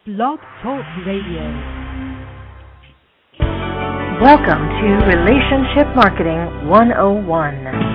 Blog Talk Radio. Welcome to Relationship Marketing 101.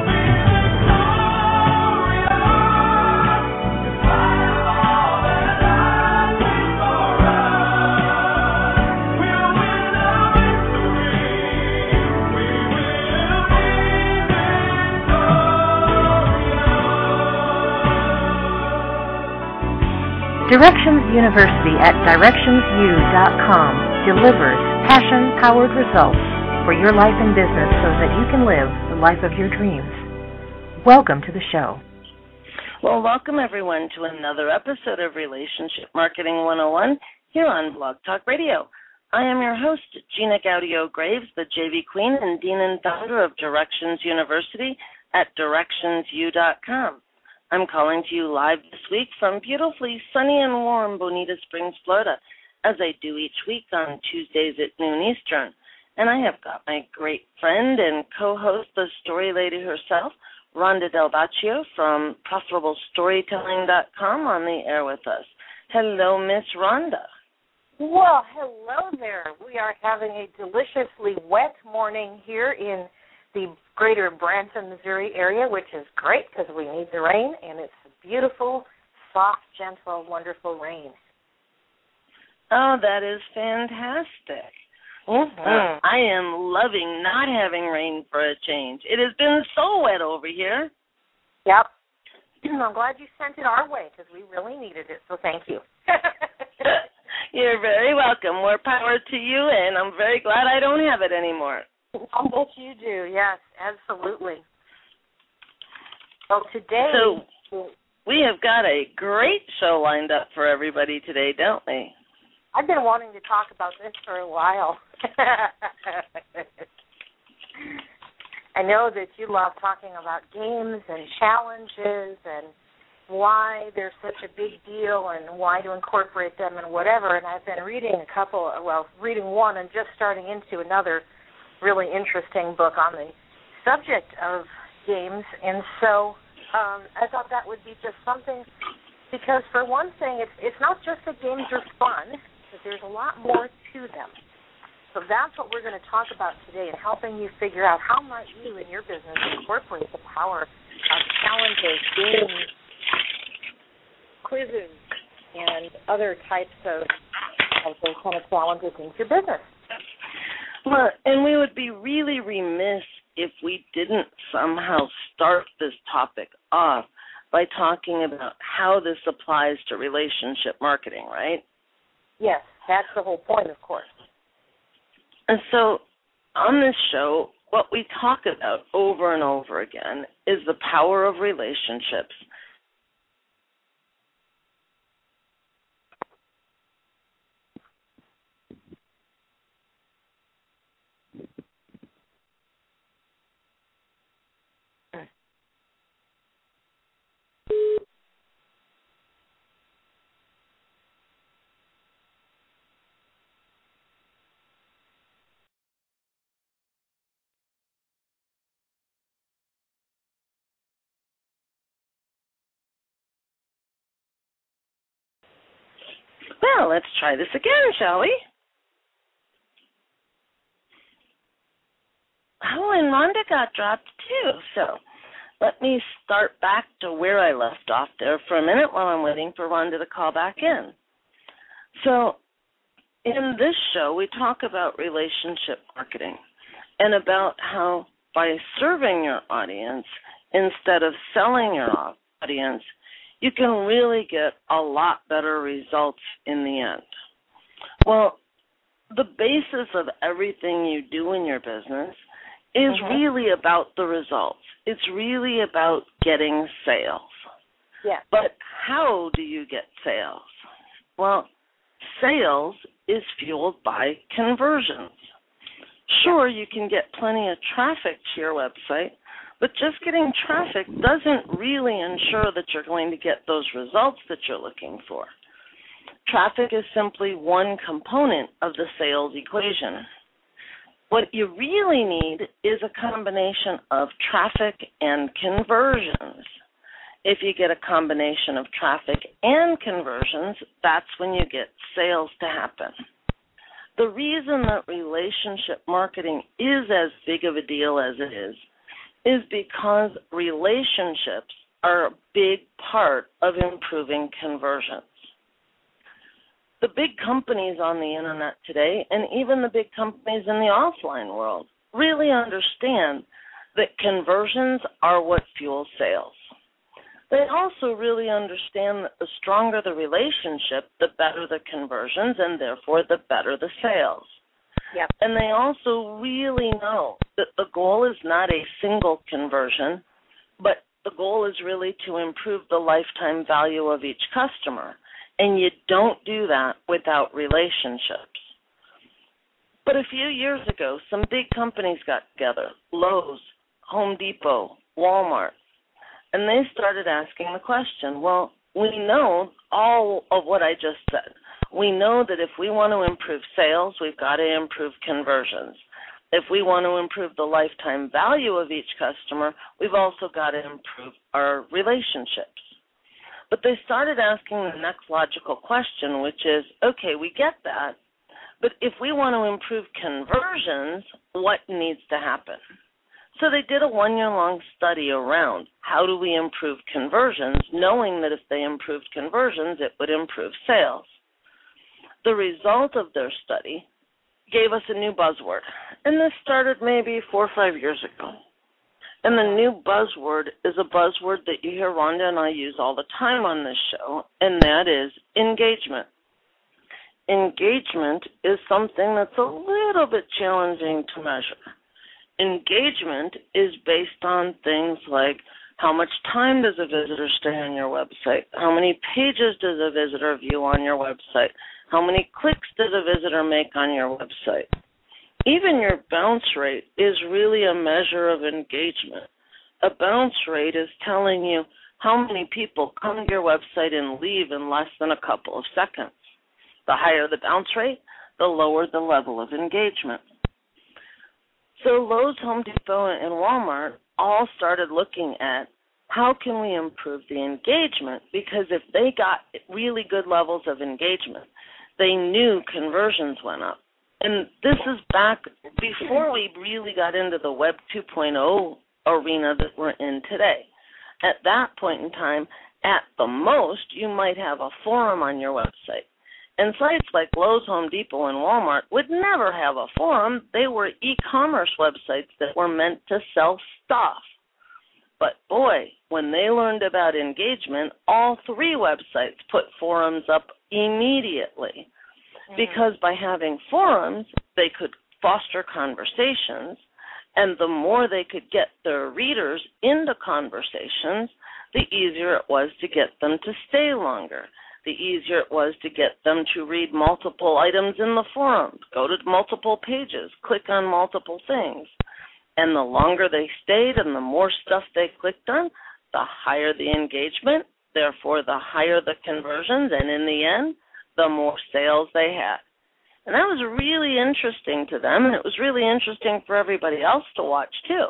Directions University at DirectionsU.com delivers passion-powered results for your life and business so that you can live the life of your dreams. Welcome to the show. Well, welcome everyone to another episode of Relationship Marketing 101 here on Blog Talk Radio. I am your host, Gina Gaudio-Graves, the JV Queen and Dean and Founder of Directions University at DirectionsU.com. I'm calling to you live this week from beautifully sunny and warm Bonita Springs, Florida, as I do each week on Tuesdays at noon Eastern. And I have got my great friend and co-host, the story lady herself, Rhonda Del Baccio from ProfitablesStorytelling.com on the air with us. Hello, Miss Rhonda. Well, hello there. We are having a deliciously wet morning here in the greater Branson, Missouri area, which is great because we need the rain, and it's beautiful, soft, gentle, wonderful rain. Oh, that is fantastic. Mm-hmm. I am loving not having rain for a change. It has been so wet over here. Yep. I'm glad you sent it our way because we really needed it, so thank you. You're very welcome. More power to you, and I'm very glad I don't have it anymore. I bet you do. Yes, absolutely. Well, today... So we have got a great show lined up for everybody today, don't we? I've been wanting to talk about this for a while. I know that you love talking about games and challenges and why they're such a big deal and why to incorporate them and whatever. And I've been reading reading one and just starting into another really interesting book on the subject of games, and so I thought that would be just something, because for one thing, it's not just that games are fun, but there's a lot more to them. So that's what we're going to talk about today, and helping you figure out how might you in your business incorporate the power of challenges, games, quizzes, and other types of those kind of challenges into your business. Well, and we would be really remiss if we didn't somehow start this topic off by talking about how this applies to relationship marketing, right? Yes, that's the whole point, of course. And so on this show, what we talk about over and over again is the power of relationships. Well, let's try this again, shall we? Oh, and Rhonda got dropped too, so let me start back to where I left off there for a minute while I'm waiting for Rhonda to call back in. So in this show, we talk about relationship marketing and about how by serving your audience instead of selling your audience, you can really get a lot better results in the end. Well, the basis of everything you do in your business is really about the results. It's really about getting sales. Yeah. But how do you get sales? Well, sales is fueled by conversions. Sure, you can get plenty of traffic to your website, but just getting traffic doesn't really ensure that you're going to get those results that you're looking for. Traffic is simply one component of the sales equation. What you really need is a combination of traffic and conversions. if you get a combination of traffic and conversions, that's when you get sales to happen. The reason that relationship marketing is as big of a deal as it is because relationships are a big part of improving conversions. The big companies on the internet today, and even the big companies in the offline world, really understand that conversions are what fuels sales. They also really understand that the stronger the relationship, the better the conversions, and therefore the better the sales. Yep. And they also really know that the goal is not a single conversion, but the goal is really to improve the lifetime value of each customer. And you don't do that without relationships. But a few years ago, some big companies got together, Lowe's, Home Depot, Walmart, and they started asking the question, well, we know all of what I just said. We know that if we want to improve sales, we've got to improve conversions. If we want to improve the lifetime value of each customer, we've also got to improve our relationships. But they started asking the next logical question, which is, okay, we get that, but if we want to improve conversions, what needs to happen? So they did a 1-year-long study around how do we improve conversions, knowing that if they improved conversions, it would improve sales. The result of their study gave us a new buzzword, and this started maybe 4 or 5 years ago. And the new buzzword is a buzzword that you hear Rhonda and I use all the time on this show, and that is engagement. Engagement is something that's a little bit challenging to measure. Engagement is based on things like how much time does a visitor stay on your website, how many pages does a visitor view on your website, how many clicks does a visitor make on your website. Even your bounce rate is really a measure of engagement. A bounce rate is telling you how many people come to your website and leave in less than a couple of seconds. The higher the bounce rate, the lower the level of engagement. So Lowe's, Home Depot, and Walmart all started looking at how can we improve the engagement, because if they got really good levels of engagement, they knew conversions went up. And this is back before we really got into the Web 2.0 arena that we're in today. At that point in time, at the most, you might have a forum on your website. And sites like Lowe's, Home Depot, and Walmart would never have a forum. They were e-commerce websites that were meant to sell stuff. But boy, when they learned about engagement, all 3 websites put forums up immediately. Because by having forums, they could foster conversations, and the more they could get their readers into conversations, the easier it was to get them to stay longer. The easier it was to get them to read multiple items in the forum, go to multiple pages, click on multiple things. And the longer they stayed and the more stuff they clicked on, the higher the engagement, therefore the higher the conversions, and in the end, the more sales they had. And that was really interesting to them, and it was really interesting for everybody else to watch too.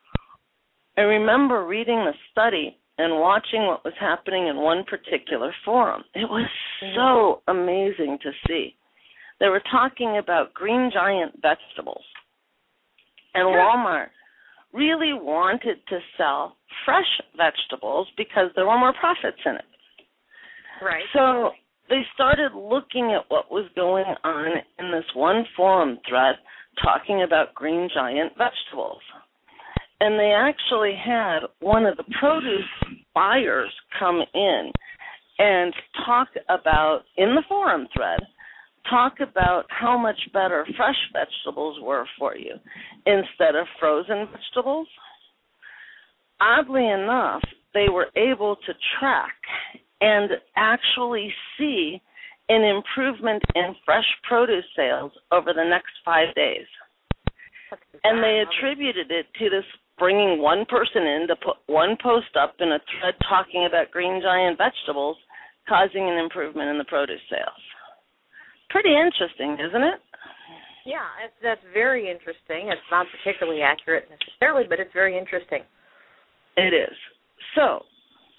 I remember reading the study and watching what was happening in one particular forum. It was so amazing to see. They were talking about Green Giant vegetables. And Walmart really wanted to sell fresh vegetables because there were more profits in it. Right. So they started looking at what was going on in this one forum thread talking about Green Giant vegetables. And they actually had one of the produce buyers come in and talk about, in the forum thread, talk about how much better fresh vegetables were for you instead of frozen vegetables. Oddly enough, they were able to track and actually see an improvement in fresh produce sales over the next 5 days. And they attributed it to this bringing one person in to put one post up in a thread talking about Green Giant vegetables, causing an improvement in the produce sales. Pretty interesting, isn't it? Yeah, that's very interesting. It's not particularly accurate necessarily, but it's very interesting. It is. So,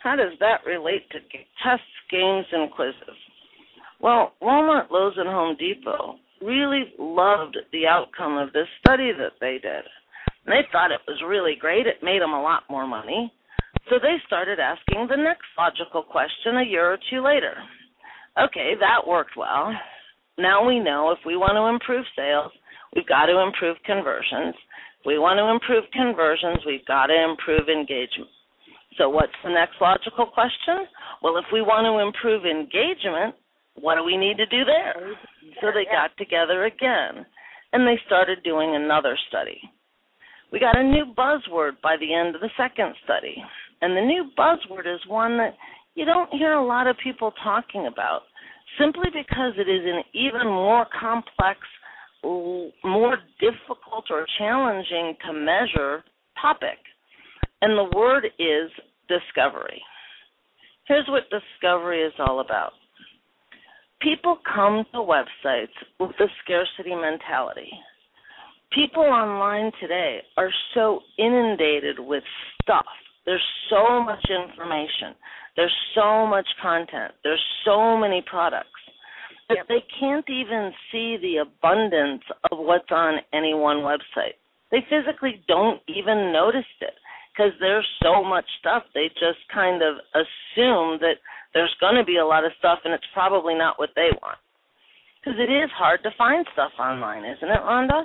How does that relate to tests, games, and quizzes? Well, Walmart, Lowe's, and Home Depot really loved the outcome of this study that they did. And they thought it was really great. It made them a lot more money. So they started asking the next logical question a year or two later. Okay, that worked well. Now we know if we want to improve sales, we've got to improve conversions. If we want to improve conversions, we've got to improve engagement. So what's the next logical question? Well, if we want to improve engagement, what do we need to do there? So they got together again, and they started doing another study. We got a new buzzword by the end of the second study, and the new buzzword is one that you don't hear a lot of people talking about, simply because it is an even more complex, more difficult or challenging to measure topic, and the word is discovery. Here's what discovery is all about. People come to websites with the scarcity mentality. People online today are so inundated with stuff. There's so much information. There's so much content. There's so many products that they can't even see the abundance of what's on any one website. They physically don't even notice it because there's so much stuff. They just kind of assume that there's going to be a lot of stuff and it's probably not what they want. Because it is hard to find stuff online, isn't it, Rhonda?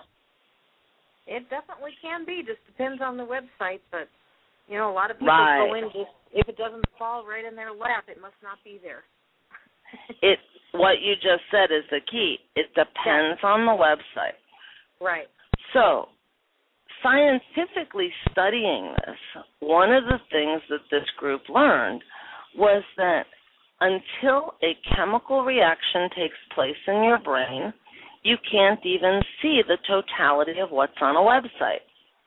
It definitely can be. Just depends on the website, but you know, a lot of people go in just, if it doesn't fall right in their lap, it must not be there. What you just said is the key. It depends on the website. Right. So, scientifically studying this, one of the things that this group learned was that until a chemical reaction takes place in your brain, you can't even see the totality of what's on a website.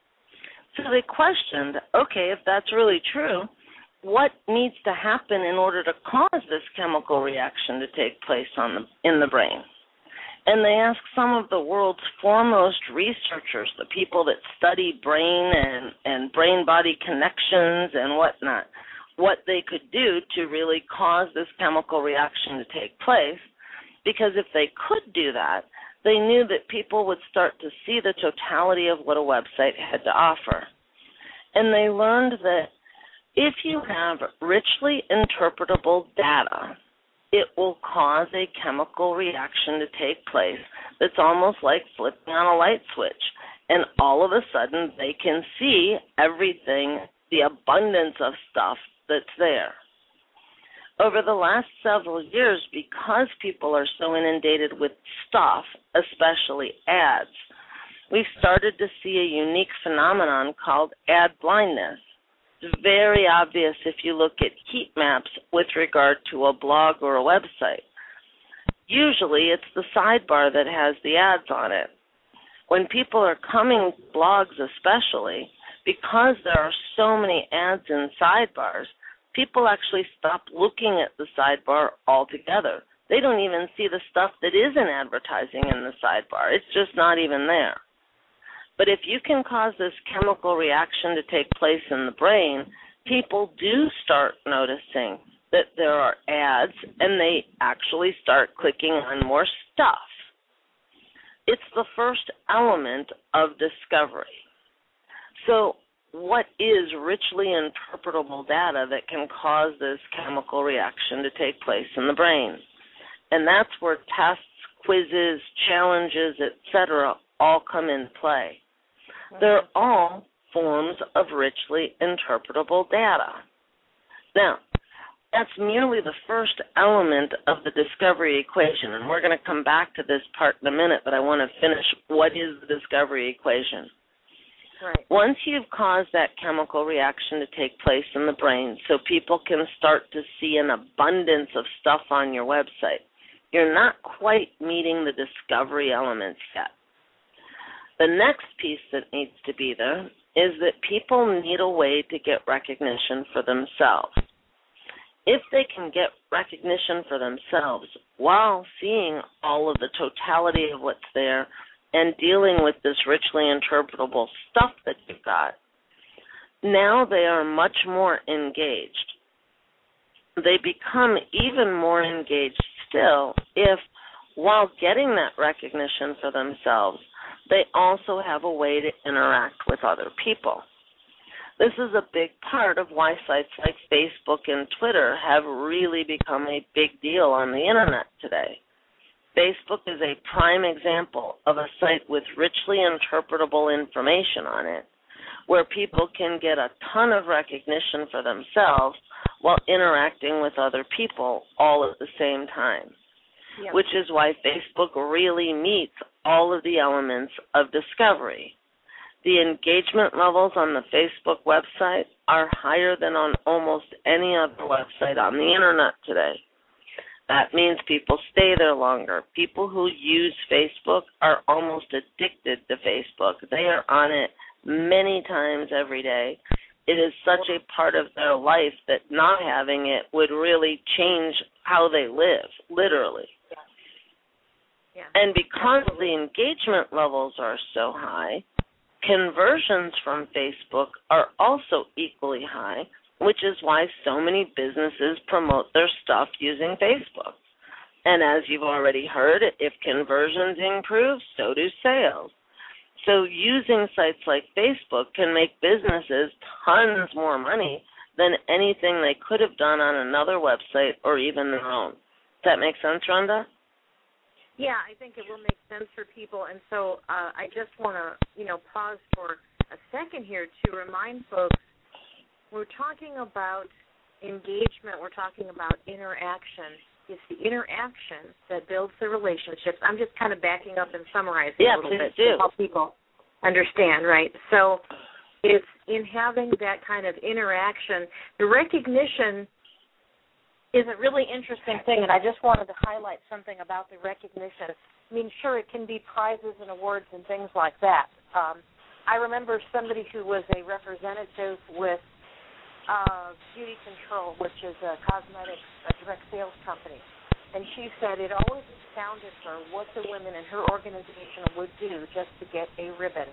So they questioned, okay, if that's really true, what needs to happen in order to cause this chemical reaction to take place in the brain? And they asked some of the world's foremost researchers, the people that study brain and brain-body connections and whatnot, what they could do to really cause this chemical reaction to take place, because if they could do that, they knew that people would start to see the totality of what a website had to offer. And they learned that if you have richly interpretable data, it will cause a chemical reaction to take place that's almost like flipping on a light switch. And all of a sudden, they can see everything, the abundance of stuff that's there. Over the last several years, because people are so inundated with stuff, especially ads, we've started to see a unique phenomenon called ad blindness. It's very obvious if you look at heat maps with regard to a blog or a website. Usually it's the sidebar that has the ads on it. When people are coming to blogs especially, because there are so many ads in sidebars, people actually stop looking at the sidebar altogether. They don't even see the stuff that isn't advertising in the sidebar. It's just not even there. But if you can cause this chemical reaction to take place in the brain, people do start noticing that there are ads, and they actually start clicking on more stuff. It's the first element of discovery. So what is richly interpretable data that can cause this chemical reaction to take place in the brain? And that's where tests, quizzes, challenges, etc. all come into play. They're all forms of richly interpretable data. Now, that's merely the first element of the discovery equation, and we're going to come back to this part in a minute, but I want to finish what is the discovery equation. Right. Once you've caused that chemical reaction to take place in the brain so people can start to see an abundance of stuff on your website, you're not quite meeting the discovery elements yet. The next piece that needs to be there is that people need a way to get recognition for themselves. If they can get recognition for themselves while seeing all of the totality of what's there and dealing with this richly interpretable stuff that you've got, now they are much more engaged. they become even more engaged still if, while getting that recognition for themselves, they also have a way to interact with other people. This is a big part of why sites like Facebook and Twitter have really become a big deal on the Internet today. Facebook is a prime example of a site with richly interpretable information on it, where people can get a ton of recognition for themselves while interacting with other people all at the same time, which is why Facebook really meets all of the elements of discovery. The engagement levels on the Facebook website are higher than on almost any other website on the Internet today. That means people stay there longer. People who use Facebook are almost addicted to Facebook. They are on it many times every day. It is such a part of their life that not having it would really change how they live, literally. Yeah. And because the engagement levels are so high, conversions from Facebook are also equally high, which is why so many businesses promote their stuff using Facebook. And as you've already heard, if conversions improve, so do sales. So using sites like Facebook can make businesses tons more money than anything they could have done on another website or even their own. Does that make sense, Rhonda? Yeah, I think it will make sense for people. And so I just want to, pause for a second here to remind folks, we're talking about engagement, we're talking about interaction. It's the interaction that builds the relationships. I'm just kind of backing up and summarizing a little bit to help people understand, right? So it's in having that kind of interaction. The recognition is a really interesting thing, and I just wanted to highlight something about the recognition. I mean, sure, it can be prizes and awards and things like that. I remember somebody who was a representative with Beauty Control, which is a direct sales company. And she said it always astounded her what the women in her organization would do just to get a ribbon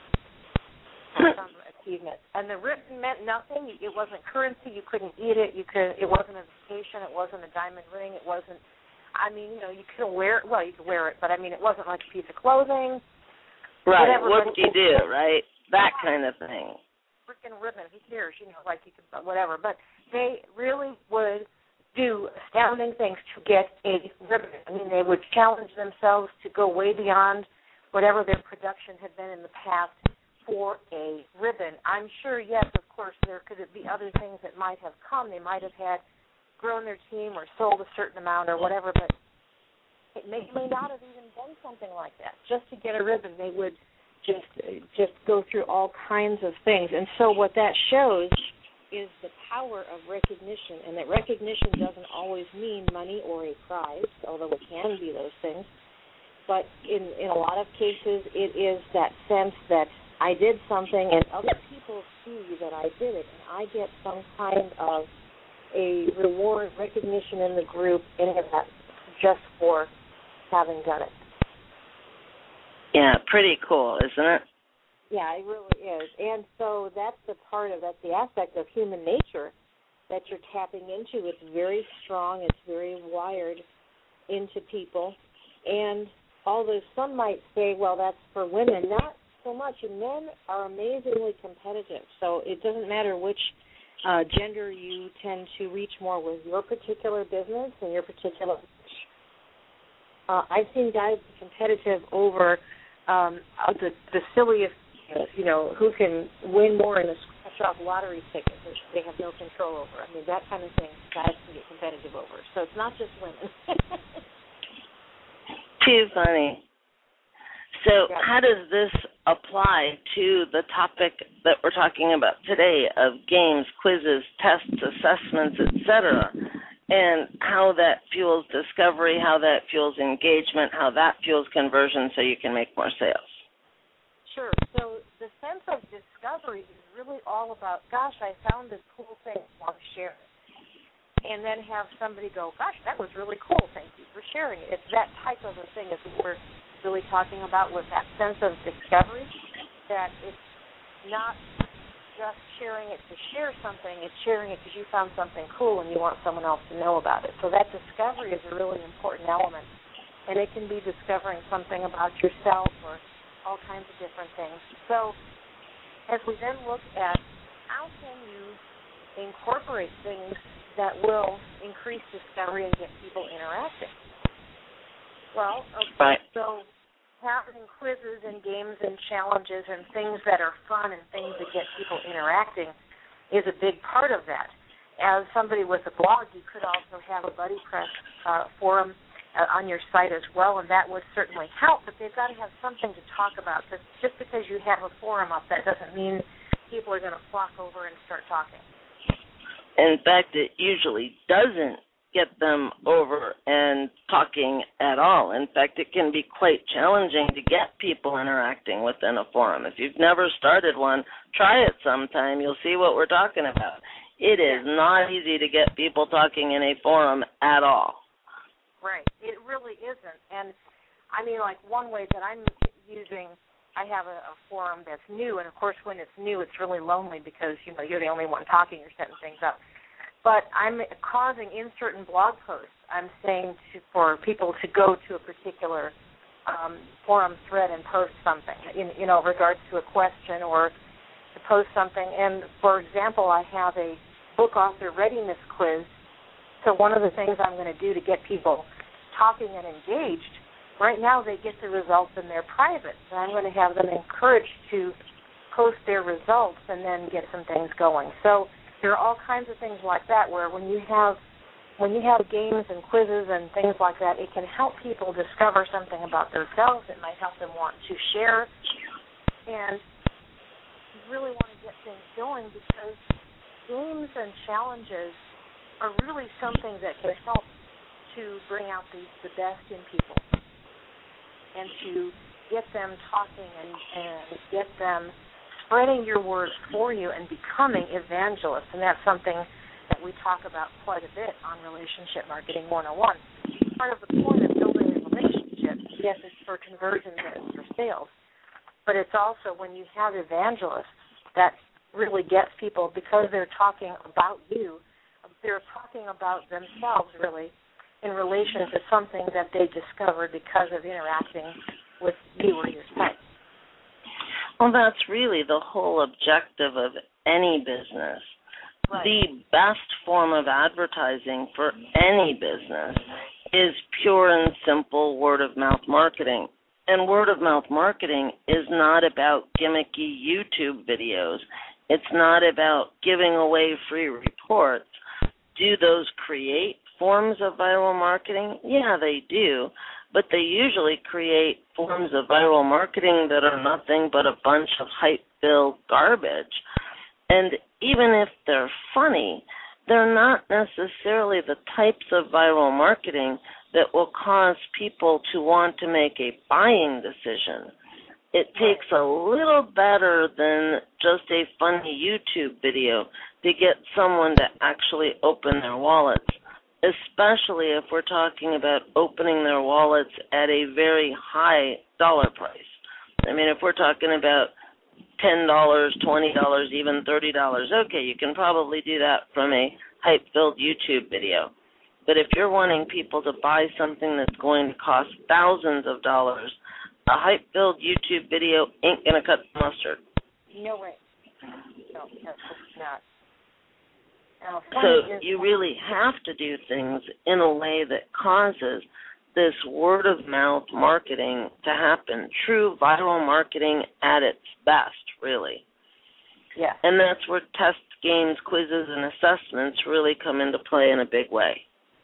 for some achievement. And the ribbon meant nothing. It wasn't currency. You couldn't eat it. It wasn't a vacation. It wasn't a diamond ring. It wasn't, you couldn't wear it. Well, you could wear it, but, it wasn't like a piece of clothing. Right. What do you do, right? That kind of thing. Freaking ribbon, who cares, you could, whatever. But they really would do astounding things to get a ribbon. They would challenge themselves to go way beyond whatever their production had been in the past for a ribbon. I'm sure, yes, of course, there could be other things that might have come. They might have had grown their team or sold a certain amount or whatever, but it may not have even done something like that. Just to get a ribbon, they would just go through all kinds of things. And so what that shows is the power of recognition, and that recognition doesn't always mean money or a prize, although it can be those things. But in a lot of cases, it is that sense that I did something and other people see that I did it, and I get some kind of a reward, recognition in the group, any of that, just for having done it. Yeah, pretty cool, isn't it? Yeah, it really is. And so that's the aspect of human nature that you're tapping into. It's very strong. It's very wired into people. And although some might say, well, that's for women, not so much. And men are amazingly competitive. So it doesn't matter which gender you tend to reach more with your particular business and your particular. I've seen guys be competitive over the silliest, who can win more in a scratch-off lottery ticket, which they have no control over. That kind of thing guys can get competitive over. So it's not just women. Too funny. So how does this apply to the topic that we're talking about today of games, quizzes, tests, assessments, etc., and how that fuels discovery, how that fuels engagement, how that fuels conversion so you can make more sales? Sure. So the sense of discovery is really all about, gosh, I found this cool thing, I want to share it. And then have somebody go, gosh, that was really cool, thank you for sharing it. It's that type of a thing that we're really talking about with that sense of discovery, that it's not just sharing it to share something. It's sharing it because you found something cool and you want someone else to know about it. So that discovery is a really important element. And it can be discovering something about yourself or all kinds of different things. So as we then look at how can you incorporate things that will increase discovery and get people interacting? Well, okay, so having quizzes and games and challenges and things that are fun and things that get people interacting is a big part of that. As somebody with a blog, you could also have a BuddyPress forum on your site as well, and that would certainly help, but they've got to have something to talk about. But just because you have a forum up, that doesn't mean people are going to flock over and start talking. In fact, it usually doesn't get them over and talking at all. In fact, it can be quite challenging to get people interacting within a forum. If you've never started one, try it sometime. You'll see what we're talking about. It is not easy to get people talking in a forum at all. Right. It really isn't. And, I mean, like one way that I'm using, I have a forum that's new, and, of course, when it's new, it's really lonely because, you know, you're the only one talking, you're setting things up. But I'm causing in certain blog posts, I'm saying for people to go to a particular forum thread and post something, in regards to a question or to post something. And, for example, I have a book author readiness quiz. So one of the things I'm going to do to get people talking and engaged, right now they get the results in their private. And I'm going to have them encouraged to post their results and then get some things going. So there are all kinds of things like that where when you have games and quizzes and things like that, it can help people discover something about themselves. It might help them want to share. And you really want to get things going because games and challenges are really something that can help to bring out the best in people and to get them talking and get them spreading your word for you and becoming evangelists. And that's something that we talk about quite a bit on Relationship Marketing 101. Part of the point of building a relationship, yes, it's for conversions and it's for sales, but it's also when you have evangelists that really gets people because they're talking about you, they're talking about themselves really in relation to something that they discovered because of interacting with you or your site. Well, that's really the whole objective of any business. Right. The best form of advertising for any business is pure and simple word-of-mouth marketing. And word-of-mouth marketing is not about gimmicky YouTube videos. It's not about giving away free reports. Do those create forms of viral marketing? Yeah, they do. But they usually create forms of viral marketing that are nothing but a bunch of hype-filled garbage. And even if they're funny, they're not necessarily the types of viral marketing that will cause people to want to make a buying decision. It takes a little better than just a funny YouTube video to get someone to actually open their wallets, especially if we're talking about opening their wallets at a very high dollar price. I mean, if we're talking about $10, $20, even $30, okay, you can probably do that from a hype-filled YouTube video. But if you're wanting people to buy something that's going to cost thousands of dollars, a hype-filled YouTube video ain't going to cut the mustard. No way. No, that's not. So you really have to do things in a way that causes this word-of-mouth marketing to happen, true viral marketing at its best, really. Yeah. And that's where tests, games, quizzes, and assessments really come into play in a big way.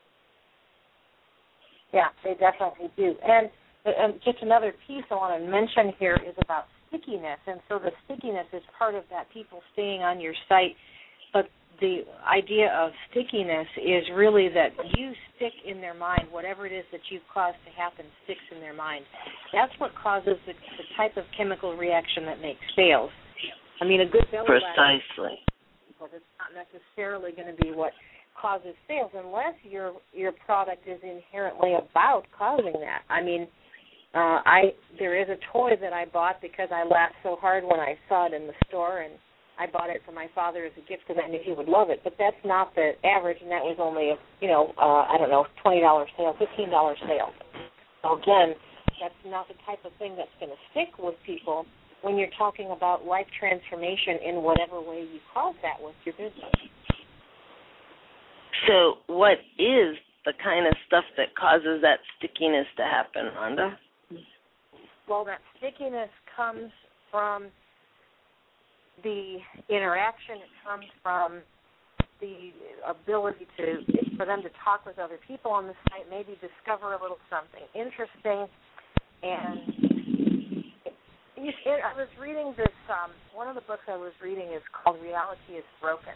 Yeah, they definitely do. And just another piece I want to mention here is about stickiness. And so the stickiness is part of that, people staying on your site. But the idea of stickiness is really that you stick in their mind. Whatever it is that you've caused to happen sticks in their mind. That's what causes the type of chemical reaction that makes sales. I mean, a good belly laugh. Precisely. It's not necessarily going to be what causes sales unless your product is inherently about causing that. I mean, there is a toy that I bought because I laughed so hard when I saw it in the store, and I bought it for my father as a gift because I knew he would love it. But that's not the average, and that was only a, I don't know, $20 sale, $15 sale. So again, that's not the type of thing that's going to stick with people when you're talking about life transformation in whatever way you cause that with your business. So what is the kind of stuff that causes that stickiness to happen, Rhonda? Well, that stickiness comes from the interaction. It comes from the ability for them to talk with other people on the site, maybe discover a little something interesting. And I was reading this, one of the books I was reading is called Reality is Broken.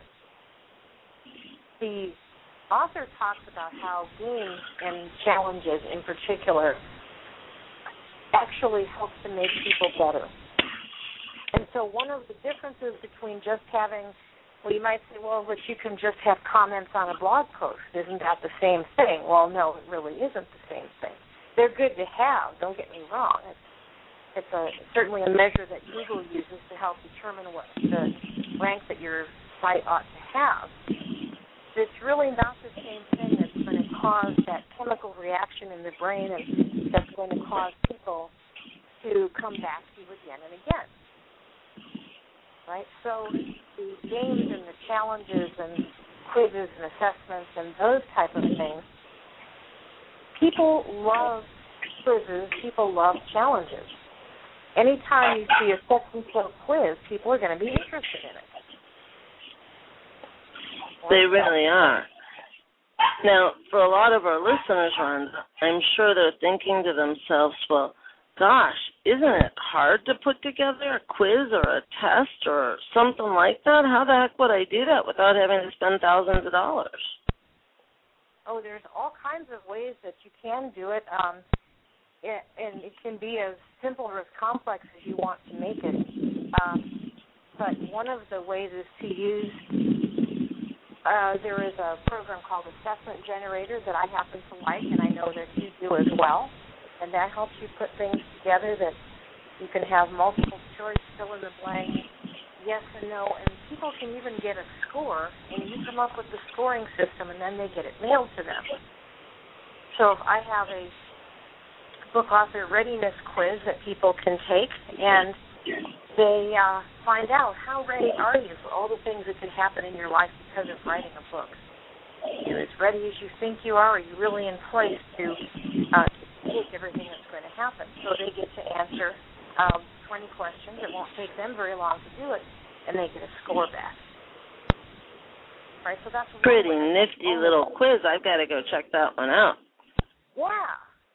The author talks about how games and challenges in particular actually helps to make people better. And so one of the differences between just having, well, you might say, well, but you can just have comments on a blog post. Isn't that the same thing? Well, no, it really isn't the same thing. They're good to have, don't get me wrong. It's certainly a measure that Google uses to help determine what the rank that your site ought to have. But it's really not the same thing that's going to cause that chemical reaction in the brain and that's going to cause people to come back to you again and again. Right? So the games and the challenges and quizzes and assessments and those type of things, people love quizzes, people love challenges. Anytime you see a section-flow quiz, people are going to be interested in it. They really are. Now, for a lot of our listeners, Rhonda, I'm sure they're thinking to themselves, well, gosh, isn't it hard to put together a quiz or a test or something like that? How the heck would I do that without having to spend thousands of dollars? Oh, there's all kinds of ways that you can do it, and it can be as simple or as complex as you want to make it. But one of the ways is to use, there is a program called Assessment Generator that I happen to like, and I know that you do as well. And that helps you put things together that you can have multiple choice, fill in the blank, yes and no, and people can even get a score, and you come up with the scoring system, and then they get it mailed to them. So if I have a book author readiness quiz that people can take, and they find out how ready are you for all the things that can happen in your life because of writing a book. Are you as ready as you think you are? Are you really in place to take everything that's going to happen? So they get to answer 20 questions. It won't take them very long to do it, and they get a score back. Right, so that's pretty nifty little quiz. I've got to go check that one out. Yeah.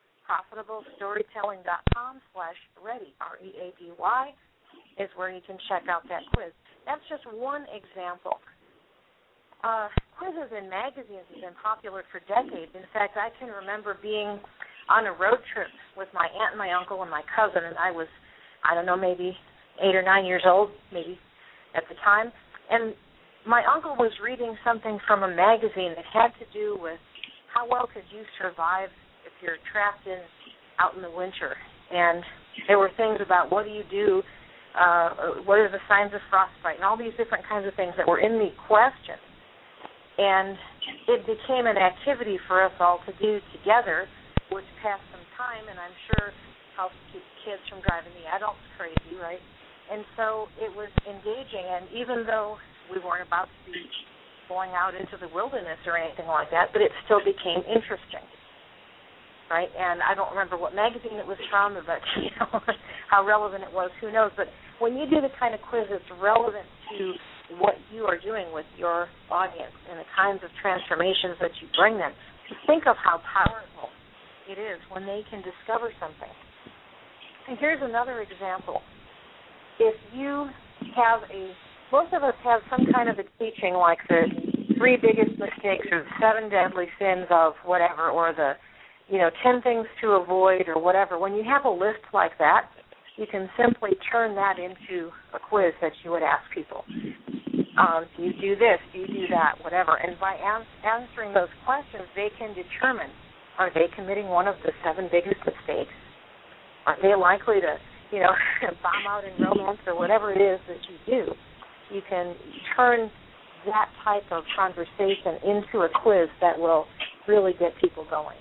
ProfitableStorytelling.com/ready, READY, is where you can check out that quiz. That's just one example. Quizzes in magazines have been popular for decades. In fact, I can remember being on a road trip with my aunt and my uncle and my cousin, and I was, I don't know, maybe 8 or 9 years old, maybe at the time, and my uncle was reading something from a magazine that had to do with how well could you survive if you're trapped out in the winter. And there were things about what do you do, what are the signs of frostbite, and all these different kinds of things that were in the question. And it became an activity for us all to do together, which passed some time, and I'm sure helped keep kids from driving the adults crazy, right? And so it was engaging, and even though we weren't about to be going out into the wilderness or anything like that, but it still became interesting, right? And I don't remember what magazine it was from, but how relevant it was, who knows. But when you do the kind of quiz that's relevant to what you are doing with your audience and the kinds of transformations that you bring them, think of how powerful it is when they can discover something. And here's another example. If you have most of us have some kind of a teaching like the 3 biggest mistakes or the 7 deadly sins of whatever, or the 10 things to avoid or whatever. When you have a list like that, you can simply turn that into a quiz that you would ask people. Do you do this? Do you do that? Whatever. And by answering those questions, they can determine, are they committing one of the 7 biggest mistakes? Are they likely to, bomb out in romance or whatever it is that you do? you can turn that type of conversation into a quiz that will really get people going.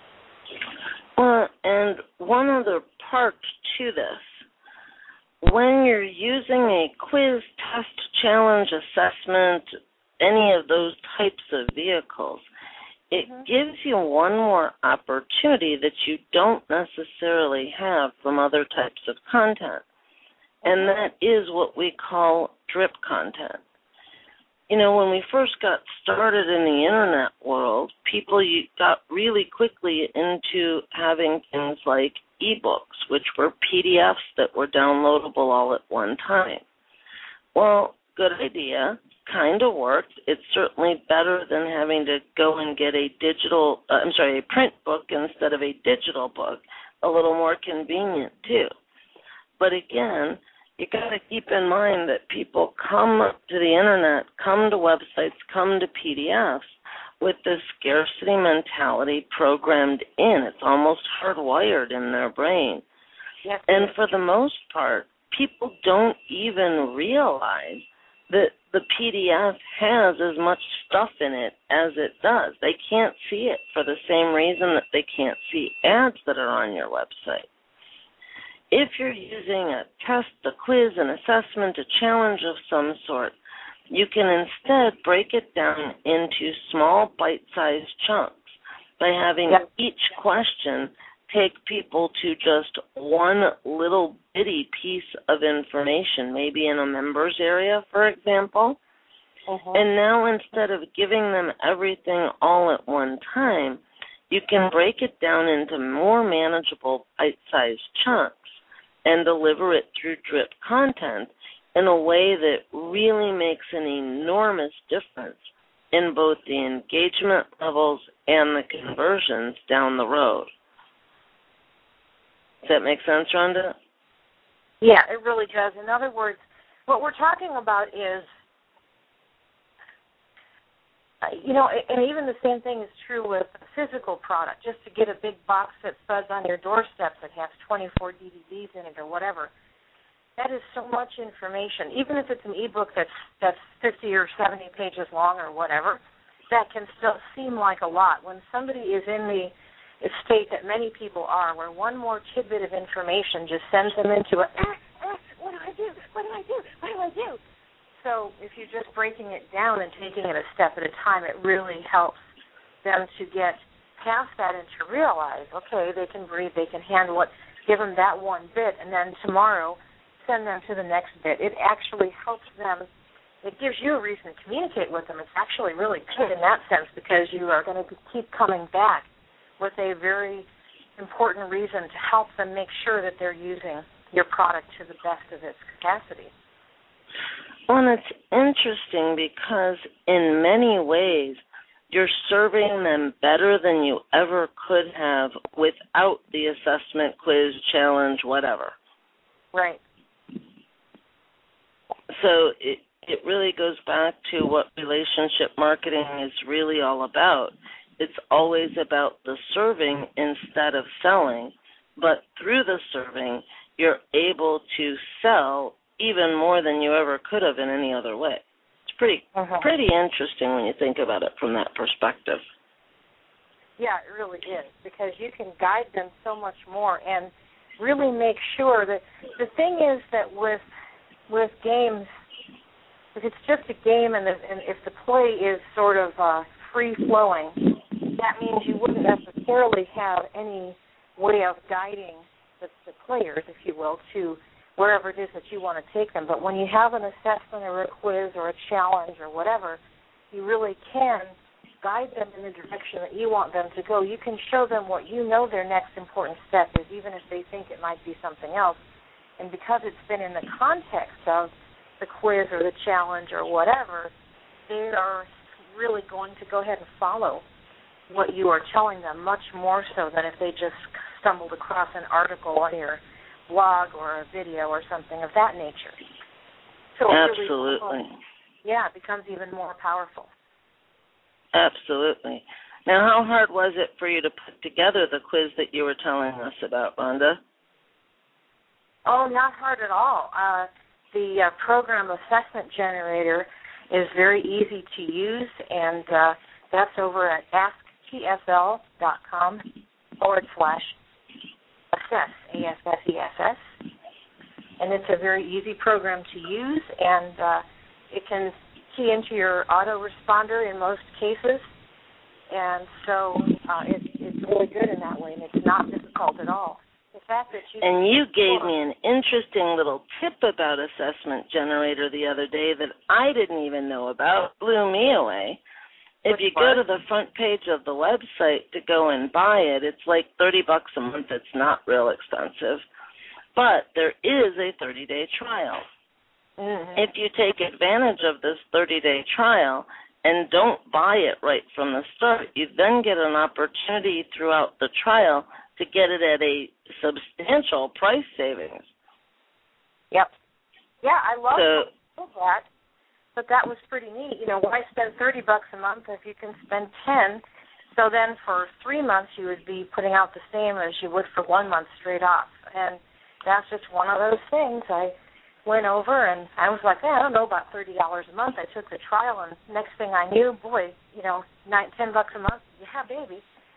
Well, and one other part to this, when you're using a quiz, test, challenge, assessment, any of those types of vehicles, it gives you one more opportunity that you don't necessarily have from other types of content, and that is what we call drip content. You know, when we first got started in the Internet world, people got really quickly into having things like e-books, which were PDFs that were downloadable all at one time. Well, good idea. Kind of worked. It's certainly better than having to go and get a print book instead of a digital book. A little more convenient, too. But again, you got to keep in mind that people come to the Internet, come to websites, come to PDFs with this scarcity mentality programmed in. It's almost hardwired in their brain. Yes. And for the most part, people don't even realize that the PDF has as much stuff in it as it does. They can't see it for the same reason that they can't see ads that are on your website. If you're using a test, a quiz, an assessment, a challenge of some sort, you can instead break it down into small bite-sized chunks by having each question take people to just one little bitty piece of information, maybe in a members area, for example. And now instead of giving them everything all at one time, you can break it down into more manageable bite-sized chunks and deliver it through drip content in a way that really makes an enormous difference in both the engagement levels and the conversions down the road. Does that make sense, Rhonda? Yeah, it really does. In other words, what we're talking about is, and even the same thing is true with a physical product. Just to get a big box that spuds on your doorstep that has 24 DVDs in it or whatever, that is so much information. Even if it's an e-book that's 50 or 70 pages long or whatever, that can still seem like a lot. When somebody is in the state that many people are, where one more tidbit of information just sends them into what do I do? What do I do? What do I do? So if you're just breaking it down and taking it a step at a time, it really helps them to get past that and to realize, okay, they can breathe, they can handle it, give them that one bit, and then tomorrow send them to the next bit. It actually helps them. It gives you a reason to communicate with them. It's actually really good in that sense because you are going to keep coming back with a very important reason to help them make sure that they're using your product to the best of its capacity. Well, and it's interesting because in many ways you're serving them better than you ever could have without the assessment, quiz, challenge, whatever. Right. So it really goes back to what relationship marketing is really all about. It's always about the serving instead of selling, but through the serving, you're able to sell even more than you ever could have in any other way. It's pretty interesting when you think about it from that perspective. Yeah, it really is, because you can guide them so much more and really make sure that the thing is that with games, if it's just a game and if the play is sort of free-flowing, that means you wouldn't necessarily have any way of guiding the players, if you will, to wherever it is that you want to take them. But when you have an assessment or a quiz or a challenge or whatever, you really can guide them in the direction that you want them to go. You can show them what you know their next important step is, even if they think it might be something else. And because it's been in the context of the quiz or the challenge or whatever, they are really going to go ahead and follow what you are telling them, much more so than if they just stumbled across an article on your blog or a video or something of that nature. So absolutely. It becomes even more powerful. Absolutely. Now, how hard was it for you to put together the quiz that you were telling us about, Rhonda? Oh, not hard at all. the program assessment generator is very easy to use, and that's over at asktfl.com/assess, ASSESS. And it's a very easy program to use, and it can key into your autoresponder in most cases. And so it's really good in that way, and it's not difficult at all. The fact that you gave me an interesting little tip about Assessment Generator the other day that I didn't even know about. Blew me away. If you go to the front page of the website to go and buy it, it's like $30 a month. It's not real expensive. But there is a 30-day trial. Mm-hmm. If you take advantage of this 30-day trial and don't buy it right from the start, you then get an opportunity throughout the trial to get it at a substantial price savings. Yep. Yeah, I love that. But that was pretty neat. You know, why spend $30 a month if you can spend $10? So then for 3 months you would be putting out the same as you would for 1 month straight off. And that's just one of those things. I went over and I was like, I don't know about $30 a month. I took the trial, and next thing I knew, boy, you know, $10 a month. Yeah, baby.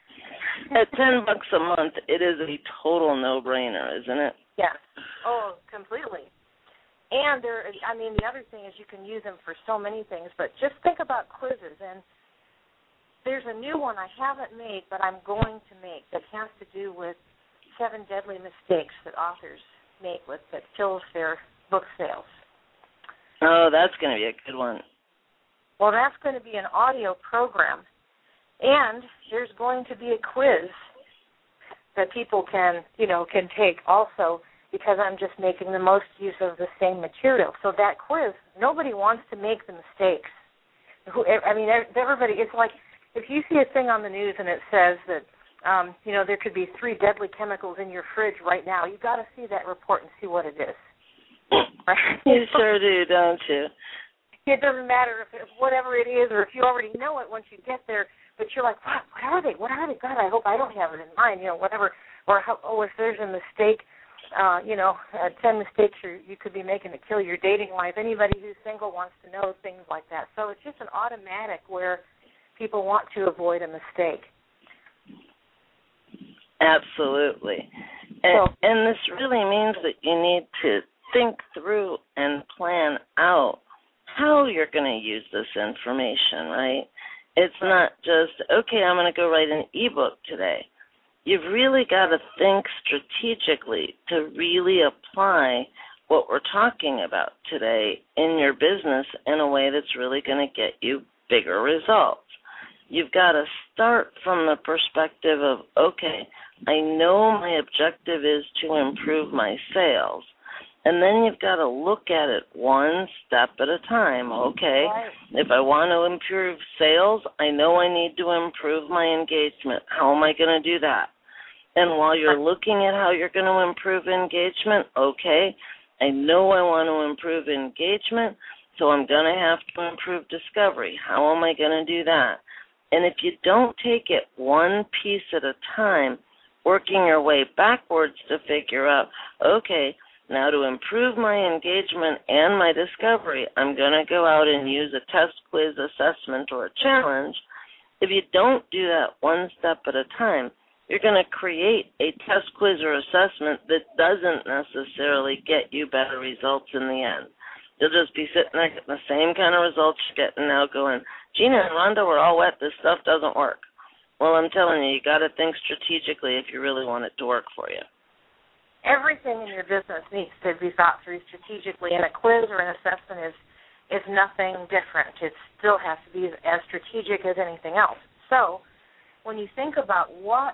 At $10 a month, it is a total no-brainer, isn't it? Yeah. Oh, completely. And the other thing is you can use them for so many things, but just think about quizzes. And there's a new one I haven't made, but I'm going to make that has to do with 7 deadly mistakes that authors make that kills their book sales. Oh, that's going to be a good one. Well, that's going to be an audio program. And there's going to be a quiz that people can take also, because I'm just making the most use of the same material. So that quiz, nobody wants to make the mistakes. Everybody, it's like if you see a thing on the news and it says that, there could be 3 deadly chemicals in your fridge right now, you've got to see that report and see what it is. Right? You sure do, don't you? It doesn't matter if whatever it is, or if you already know it once you get there, but you're like, what are they? What are they? God, I hope I don't have it in mind, whatever. Or, if there's a mistake, 10 mistakes you could be making to kill your dating life. Anybody who's single wants to know things like that. So it's just an automatic where people want to avoid a mistake. Absolutely. And this really means that you need to think through and plan out how you're going to use this information, right? It's not just, okay, I'm going to go write an ebook today. You've really got to think strategically to really apply what we're talking about today in your business in a way that's really going to get you bigger results. You've got to start from the perspective of, okay, I know my objective is to improve my sales. And then you've got to look at it one step at a time. Okay, if I want to improve sales, I know I need to improve my engagement. How am I going to do that? And while you're looking at how you're going to improve engagement, okay, I know I want to improve engagement, so I'm going to have to improve discovery. How am I going to do that? And if you don't take it one piece at a time, working your way backwards to figure out, okay, now to improve my engagement and my discovery, I'm going to go out and use a test, quiz, assessment, or a challenge. If you don't do that one step at a time, you're going to create a test, quiz, or assessment that doesn't necessarily get you better results in the end. You'll just be sitting there getting the same kind of results you're getting now going, Gina and Rhonda, we're all wet. This stuff doesn't work. Well, I'm telling you, you got to think strategically if you really want it to work for you. Everything in your business needs to be thought through strategically, and a quiz or an assessment is nothing different. It still has to be as strategic as anything else. So when you think about what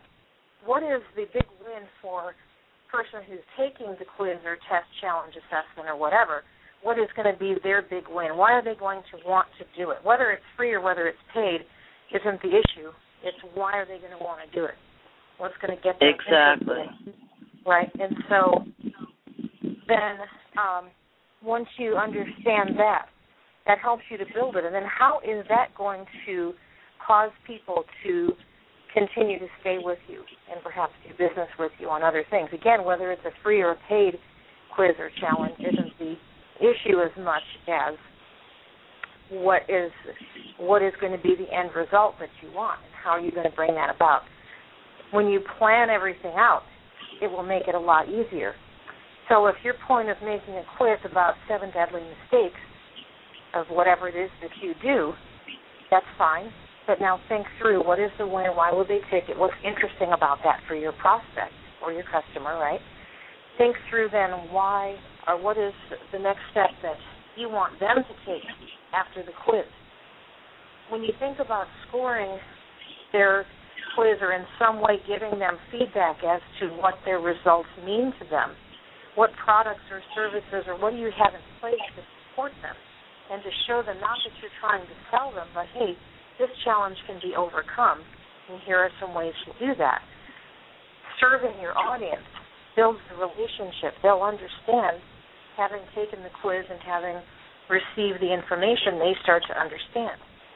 is the big win for a person who's taking the quiz or test, challenge, assessment, or whatever, what is going to be their big win? Why are they going to want to do it? Whether it's free or whether it's paid isn't the issue. It's why are they going to want to do it? What's going to get them Exactly. Right, and so then once you understand that helps you to build it. And then how is that going to cause people to continue to stay with you and perhaps do business with you on other things? Again, whether it's a free or a paid quiz or challenge isn't the issue as much as what is going to be the end result that you want, and how are you going to bring that about. When you plan everything out, it will make it a lot easier. So if your point of making a quiz about 7 deadly mistakes of whatever it is that you do, that's fine. But now think through, what is the win? Why will they take it? What's interesting about that for your prospect or your customer, right? Think through then why or what is the next step that you want them to take after the quiz. When you think about scoring their quiz or in some way giving them feedback as to what their results mean to them, what products or services or what do you have in place to support them, and to show them not that you're trying to sell them, but, hey, this challenge can be overcome, and here are some ways to do that. Serving your audience builds the relationship. They'll understand, having taken the quiz and having received the information, they start to understand.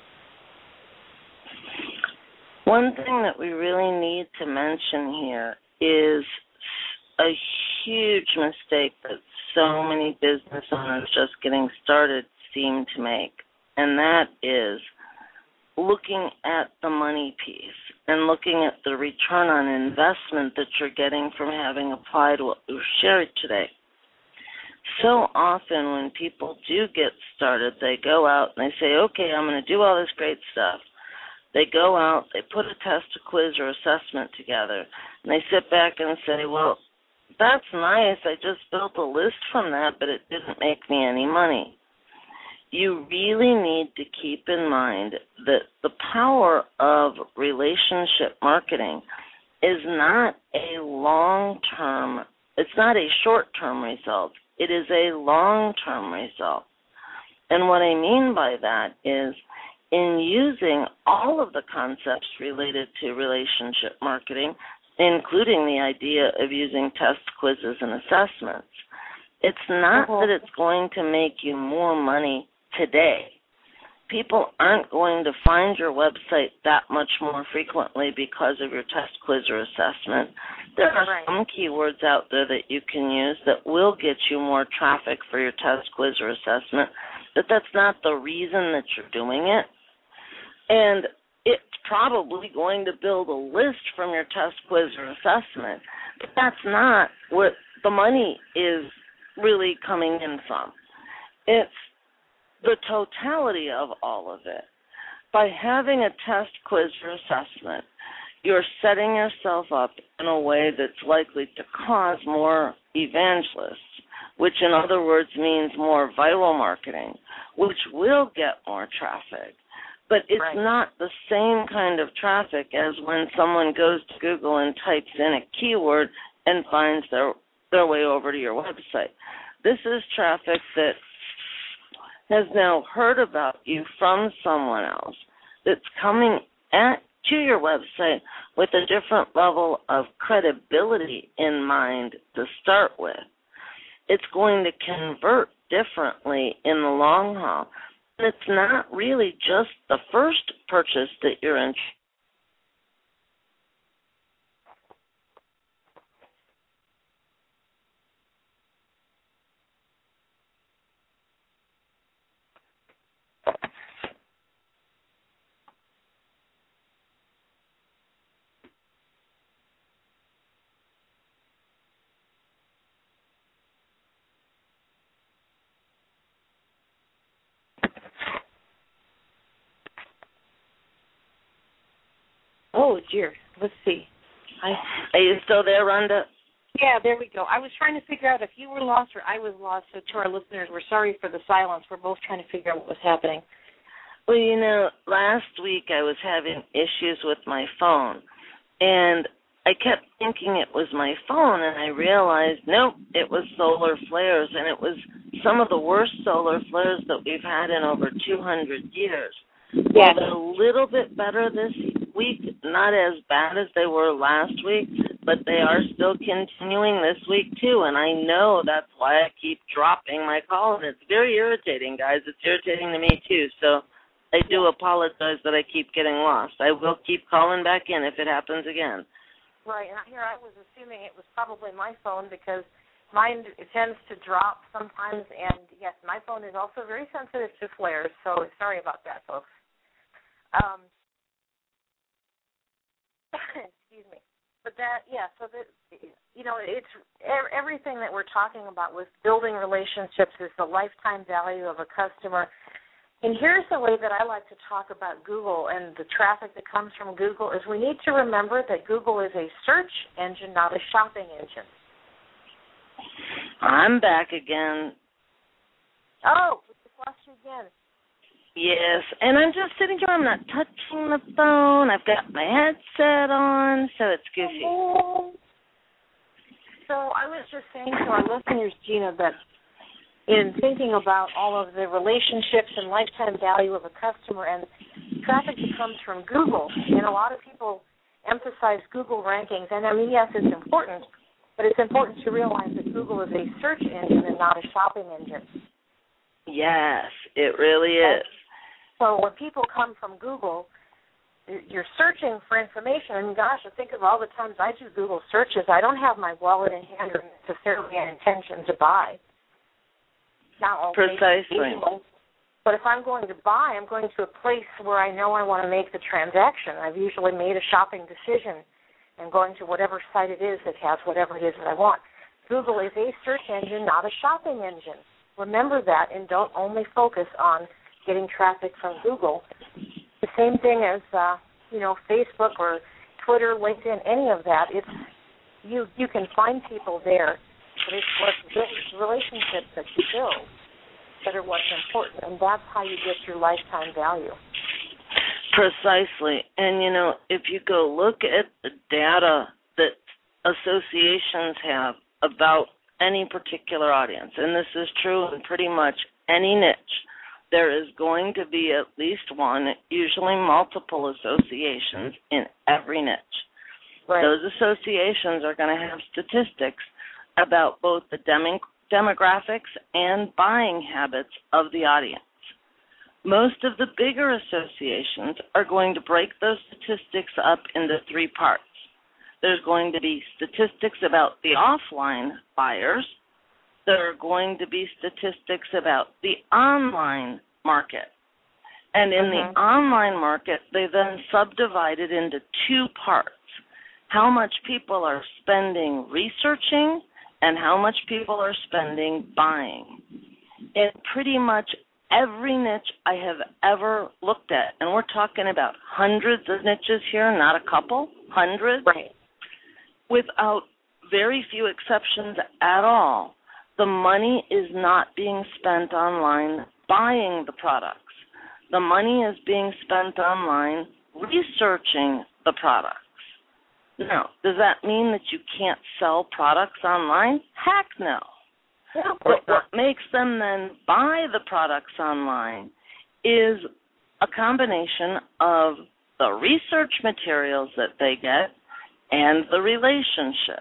One thing that we really need to mention here is a huge mistake that so many business owners just getting started seem to make, and that is looking at the money piece and looking at the return on investment that you're getting from having applied what we've shared today. So often when people do get started, they go out and they say, okay, I'm going to do all this great stuff. They go out, they put a test, a quiz, or assessment together, and they sit back and say, well, that's nice. I just built a list from that, but it didn't make me any money. You really need to keep in mind that the power of relationship marketing is not a long-term, it's not a short-term result. It is a long-term result. And what I mean by that is in using all of the concepts related to relationship marketing, including the idea of using tests, quizzes, and assessments, it's not that it's going to make you more money today. People aren't going to find your website that much more frequently because of your test, quiz, or assessment. There are some keywords out there that you can use that will get you more traffic for your test, quiz, or assessment, but that's not the reason that you're doing it. And it's probably going to build a list from your test, quiz, or assessment, but that's not what the money is really coming in from. It's the totality of all of it. By having a test, quiz, or assessment, you're setting yourself up in a way that's likely to cause more evangelists, which in other words means more viral marketing, which will get more traffic. But it's not the same kind of traffic as when someone goes to Google and types in a keyword and finds their way over to your website. This is traffic that has now heard about you from someone else that's coming to your website with a different level of credibility in mind to start with. It's going to convert differently in the long haul. And it's not really just the first purchase that you're in. Oh, dear. Let's see. Are you still there, Rhonda? Yeah, there we go. I was trying to figure out if you were lost or I was lost, so to our listeners, we're sorry for the silence. We're both trying to figure out what was happening. Well, you know, last week I was having issues with my phone, and I kept thinking it was my phone, and I realized, nope, it was solar flares, and it was some of the worst solar flares that we've had in over 200 years. Well, they're a little bit better this week, not as bad as they were last week, but they are still continuing this week too, and I know that's why I keep dropping my call, and it's very irritating, guys. It's irritating to me too, so I do apologize that I keep getting lost. I will keep calling back in if it happens again. Right, and here I was assuming it was probably my phone because Mine tends to drop sometimes, and yes, my phone is also very sensitive to flares, so sorry about that, folks. Excuse me. But it's everything that we're talking about with building relationships is the lifetime value of a customer. And here's the way that I like to talk about Google and the traffic that comes from Google is we need to remember that Google is a search engine, not a shopping engine. I'm back again. Oh, we just lost you again. Yes, and I'm just sitting here. I'm not touching the phone. I've got my headset on, so it's goofy. So I was just saying to our listeners, Gina, that in thinking about all of the relationships and lifetime value of a customer and traffic that comes from Google, and a lot of people emphasize Google rankings, and I mean, yes, it's important, but it's important to realize that Google is a search engine and not a shopping engine. Yes, it really is. So when people come from Google, you're searching for information. And gosh, I think of all the times I do Google searches, I don't have my wallet in hand or necessarily an intention to buy. Not always. Precisely. But if I'm going to buy, I'm going to a place where I know I want to make the transaction. I've usually made a shopping decision and going to whatever site it is that has whatever it is that I want. Google is a search engine, not a shopping engine. Remember that, and don't only focus on getting traffic from Google. The same thing as Facebook or Twitter, LinkedIn, any of that. It's you can find people there, but it's what relationships that you build that are what's important, and that's how you get your lifetime value. Precisely. And, if you go look at the data that associations have about any particular audience, and this is true in pretty much any niche, there is going to be at least one, usually multiple associations in every niche. Right. Those associations are going to have statistics about both the demographics and buying habits of the audience. Most of the bigger associations are going to break those statistics up into three parts. There's going to be statistics about the offline buyers. There are going to be statistics about the online market. And in the online market, they then subdivide it into two parts. How much people are spending researching and how much people are spending buying. In pretty much every niche I have ever looked at, and we're talking about hundreds of niches here, not a couple, hundreds, right, without very few exceptions at all, the money is not being spent online buying the products. The money is being spent online researching the products. Now, does that mean that you can't sell products online? Heck no. But what makes them then buy the products online is a combination of the research materials that they get and the relationships.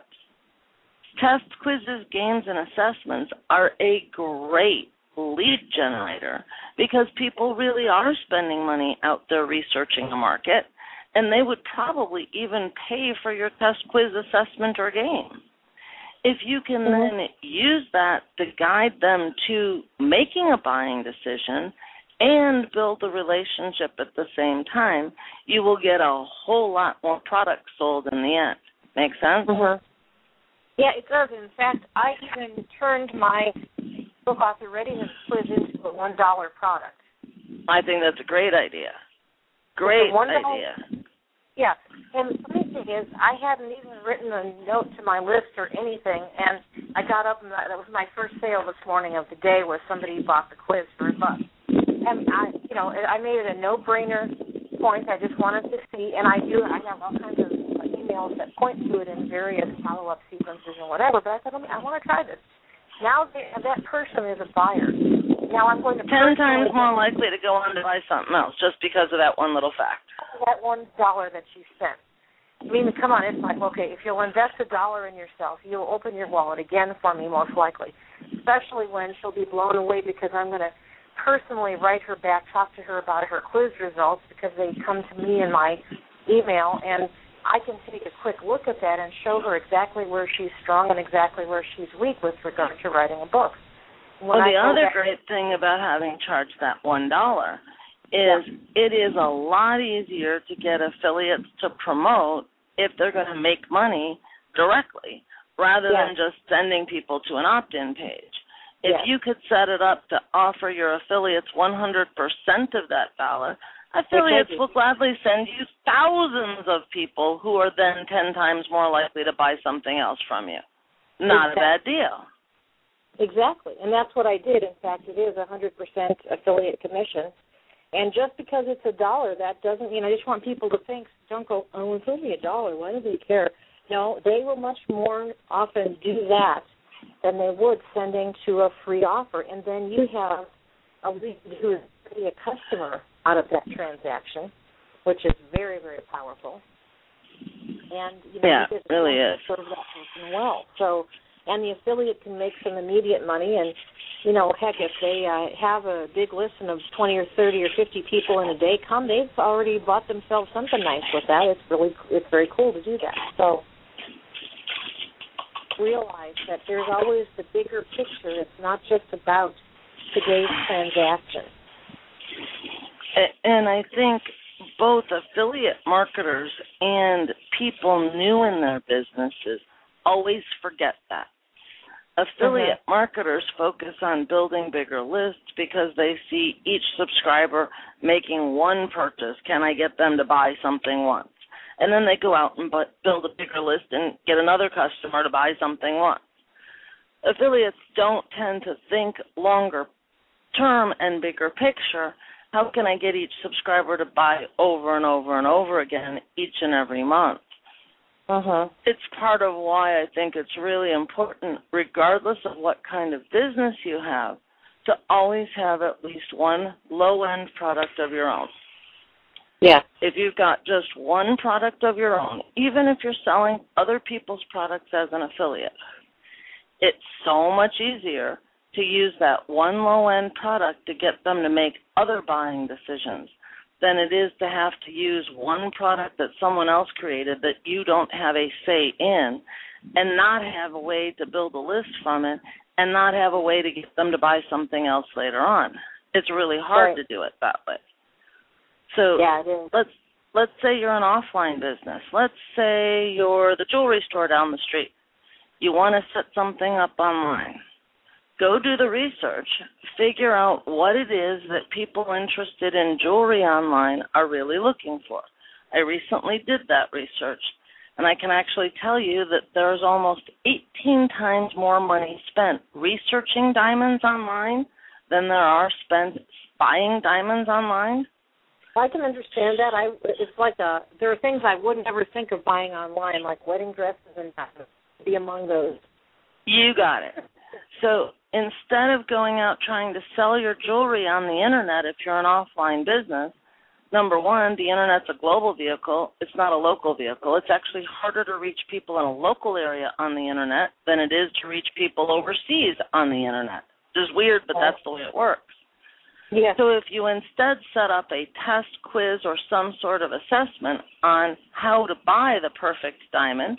Tests, quizzes, games, and assessments are a great lead generator because people really are spending money out there researching a market, and they would probably even pay for your test, quiz, assessment, or game. If you can then use that to guide them to making a buying decision and build a relationship at the same time, you will get a whole lot more products sold in the end. Make sense? Mm-hmm. Yeah, it does. In fact, I even turned my book author readiness quiz into a $1 product. I think that's a great idea. Great idea. Yeah, and the funny thing is, I hadn't even written a note to my list or anything, and I got up, and that was my first sale this morning of the day, where somebody bought the quiz for $1. And I made it a no-brainer point. I just wanted to see, and I have all kinds of emails that point to it in various follow-up sequences and whatever. But I thought, I want to try this. Now that person is a buyer. Now I'm going to 10 times more likely to go on to buy something else just because of that one little fact. That $1 that you spent. I mean, come on, it's like, okay, if you'll invest $1 in yourself, you'll open your wallet again for me, most likely, especially when she'll be blown away because I'm going to personally write her back, talk to her about her quiz results because they come to me in my email, and I can take a quick look at that and show her exactly where she's strong and exactly where she's weak with regard to writing a book. Well, the other great thing about having charged that $1 is it is a lot easier to get affiliates to promote if they're going to make money directly rather than just sending people to an opt-in page. If you could set it up to offer your affiliates 100% of that dollar, affiliates will gladly send you thousands of people who are then 10 times more likely to buy something else from you. Not a bad deal. Exactly, and that's what I did. In fact, it is 100% affiliate commission. And just because it's $1, that doesn't, I just want people to think, don't go, oh, it's only $1, why do they care? No, they will much more often do that than they would sending to a free offer. And then you have a lead who is already a customer out of that transaction, which is very, very powerful. And, it really is. Sort of that person well. So, and the affiliate can make some immediate money. And, heck, if they have a big list of 20 or 30 or 50 people in a day come, they've already bought themselves something nice with that. It's very cool to do that. So realize that there's always the bigger picture. It's not just about today's transaction. And I think both affiliate marketers and people new in their businesses always forget that. Affiliate marketers focus on building bigger lists because they see each subscriber making one purchase. Can I get them to buy something once? And then they go out and build a bigger list and get another customer to buy something once. Affiliates don't tend to think longer term and bigger picture. How can I get each subscriber to buy over and over and over again each and every month? It's part of why I think it's really important, regardless of what kind of business you have, to always have at least one low-end product of your own. Yeah. If you've got just one product of your own, even if you're selling other people's products as an affiliate, it's so much easier to use that one low-end product to get them to make other buying decisions than it is to have to use one product that someone else created that you don't have a say in and not have a way to build a list from it and not have a way to get them to buy something else later on. It's really hard to do it that way. So let's say you're an offline business. Let's say you're the jewelry store down the street. You want to set something up online. Go do the research. Figure out what it is that people interested in jewelry online are really looking for. I recently did that research, and I can actually tell you that there's almost 18 times more money spent researching diamonds online than there are spent buying diamonds online. I can understand that. It's like there are things I wouldn't ever think of buying online, like wedding dresses and diamonds, be among those. You got it. So instead of going out trying to sell your jewelry on the Internet if you're an offline business, number one, the Internet's a global vehicle. It's not a local vehicle. It's actually harder to reach people in a local area on the Internet than it is to reach people overseas on the Internet. It's weird, but that's the way it works. Yeah. So if you instead set up a test quiz or some sort of assessment on how to buy the perfect diamond,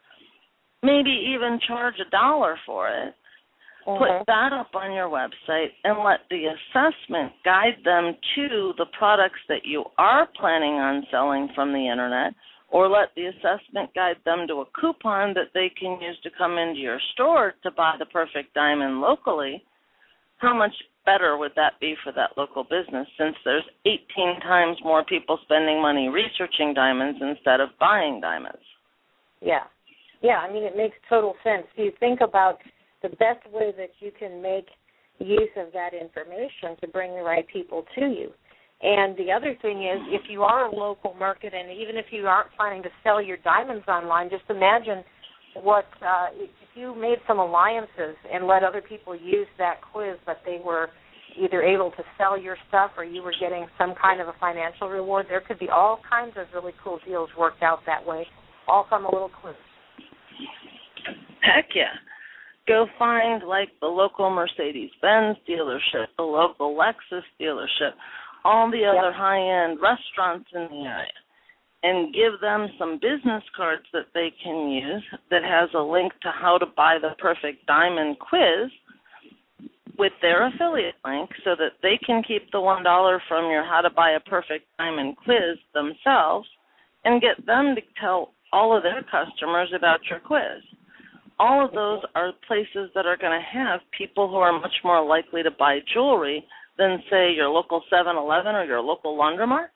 maybe even charge $1 for it, put that up on your website and let the assessment guide them to the products that you are planning on selling from the Internet, or let the assessment guide them to a coupon that they can use to come into your store to buy the perfect diamond locally. How much better would that be for that local business, since there's 18 times more people spending money researching diamonds instead of buying diamonds? Yeah. Yeah, I mean, it makes total sense. You think about the best way that you can make use of that information to bring the right people to you. And the other thing is, if you are a local market, and even if you aren't planning to sell your diamonds online, just imagine what if you made some alliances and let other people use that quiz, but they were either able to sell your stuff or you were getting some kind of a financial reward. There could be all kinds of really cool deals worked out that way, all from a little quiz. Heck yeah. Go find, like, the local Mercedes-Benz dealership, the local Lexus dealership, all the other high-end restaurants in the area, and give them some business cards that they can use that has a link to how to buy the perfect diamond quiz with their affiliate link so that they can keep the $1 from your how to buy a perfect diamond quiz themselves and get them to tell all of their customers about your quiz. All of those are places that are going to have people who are much more likely to buy jewelry than, say, your local 7-Eleven or your local laundromat,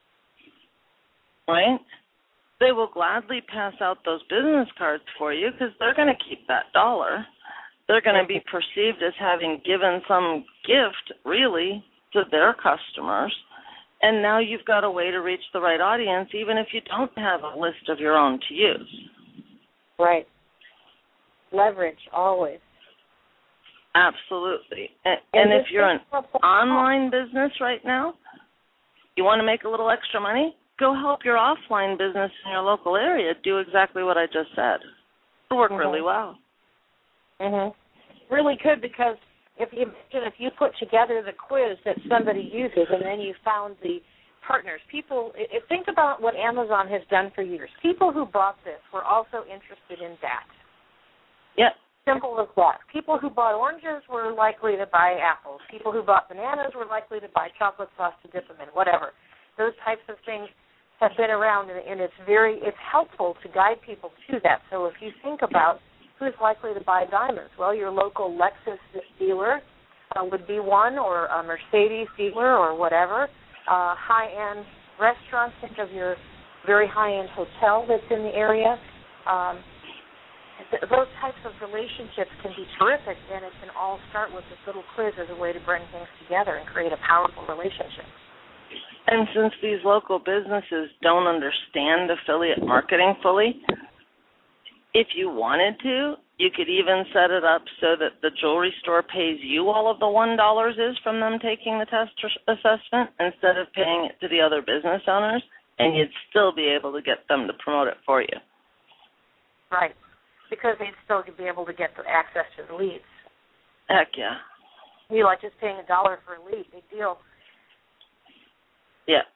right? They will gladly pass out those business cards for you because they're going to keep that $1. They're going to be perceived as having given some gift, really, to their customers. And now you've got a way to reach the right audience, even if you don't have a list of your own to use. Right. Leverage, always. Absolutely. And if you're an online business right now, you want to make a little extra money, go help your offline business in your local area do exactly what I just said. It'll work really well. Really could, because if you put together the quiz that somebody uses and then you found the partners, people, think about what Amazon has done for years. People who bought this were also interested in that. Yep. Simple as that. People who bought oranges were likely to buy apples. People who bought bananas were likely to buy chocolate sauce to dip them in, whatever. Those types of things have been around, and it's helpful to guide people to that. So if you think about who's likely to buy diamonds, well, your local Lexus dealer would be one, or a Mercedes dealer, or whatever. High-end restaurants, think of your very high-end hotel that's in the area. Those types of relationships can be terrific, and it can all start with this little quiz as a way to bring things together and create a powerful relationship. And since these local businesses don't understand affiliate marketing fully, if you wanted to, you could even set it up so that the jewelry store pays you all of the $1 is from them taking the test assessment instead of paying it to the other business owners, and you'd still be able to get them to promote it for you. Right. Because they'd still be able to get the access to the leads. Heck yeah. You like just paying $1 for a lead, big deal. Yeah.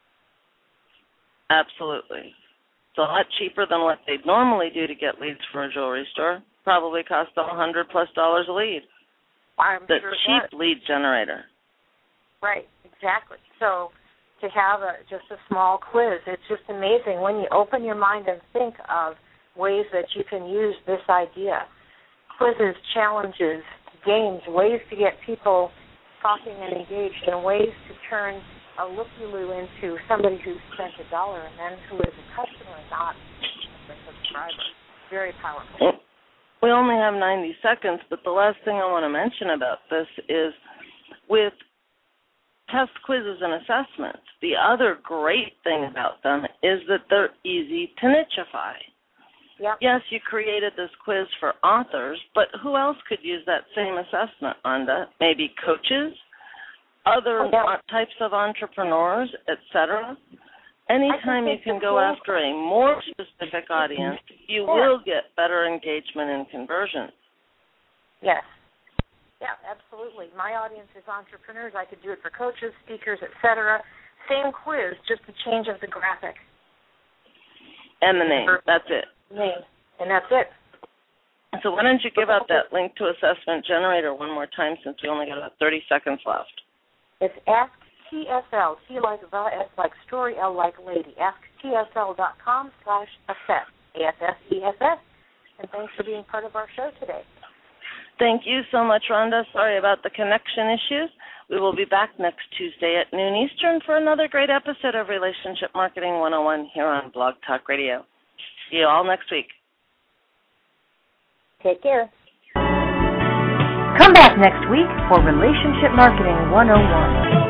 Absolutely. It's a lot cheaper than what they'd normally do to get leads for a jewelry store. Probably cost them $100+ a lead. I'm the sure cheap lead generator. Right, exactly. So to have just a small quiz, it's just amazing when you open your mind and think of ways that you can use this idea. Quizzes, challenges, games, ways to get people talking and engaged, and ways to turn a looky-loo into somebody who spent $1 and then who is a customer, not a subscriber. Very powerful. We only have 90 seconds, but the last thing I want to mention about this is with test quizzes and assessments, the other great thing about them is that they're easy to nicheify. Yep. Yes, you created this quiz for authors, but who else could use that same assessment, Rhonda? Maybe coaches, other types of entrepreneurs, etc. Anytime you can go after a more specific audience, you will get better engagement and conversion. Yes. Yeah, absolutely. My audience is entrepreneurs. I could do it for coaches, speakers, etc. Same quiz, just a change of the graphic. And the name. That's it. Name. And that's it. So why don't you give out that link to Assessment Generator one more time, since we only got about 30 seconds left. It's Ask TSL, T like the, S like story, L like lady. AskTSL.com/assess, ASSESS. And thanks for being part of our show today. Thank you so much, Rhonda. Sorry about the connection issues. We will be back next Tuesday at noon Eastern for another great episode of Relationship Marketing 101 here on Blog Talk Radio. See you all next week. Take care. Come back next week for Relationship Marketing 101.